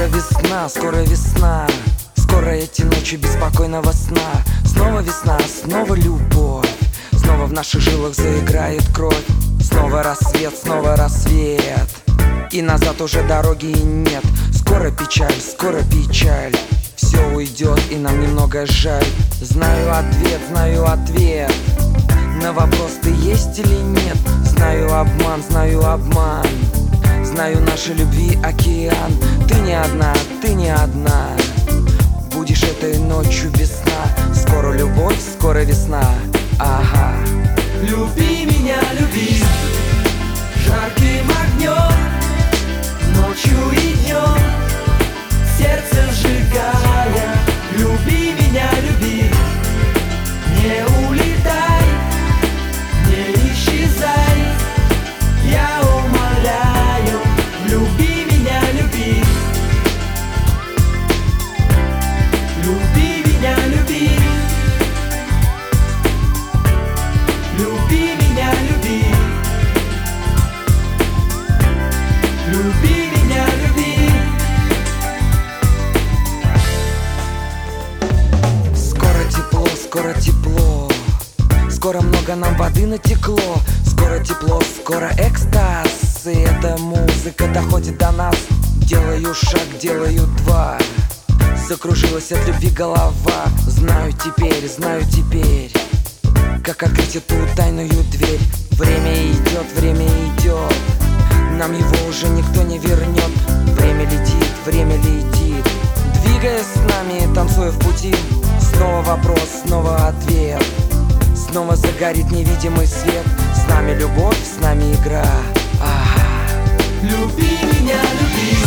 весна, скоро весна. Скоро эти ночи беспокойного сна. Снова весна, снова любовь. Снова в наших жилах заиграет кровь. Снова рассвет, снова рассвет. И назад уже дороги и нет. Скоро печаль, скоро печаль. Все уйдет и нам немного жаль. Знаю ответ на вопрос, ты есть или нет. Знаю обман, знаю нашей любви океан. Ты не одна, ты не одна. Будешь этой ночью весна. Скоро любовь, скоро весна. Ага. Люби меня, люби жарким огнем, ночью и днем, сердце сжигая. Люби меня, люби, не улетай, не исчезай. Я умоляю, люби меня, люби. Люби меня, люби. Люби меня, люби. Люби меня, люби. Скоро тепло, скоро тепло. Скоро много нам воды натекло. Скоро тепло, скоро экстаз. И эта музыка доходит до нас. Делаю шаг, делаю два. Закружилась от любви голова. Знаю теперь, как открыть эту тайную дверь. Время идет, нам его уже никто не вернет. Время летит, двигаясь с нами, танцуя в пути. Снова вопрос, снова ответ. Снова загорит невидимый свет. С нами любовь, с нами игра. Люби меня, люби.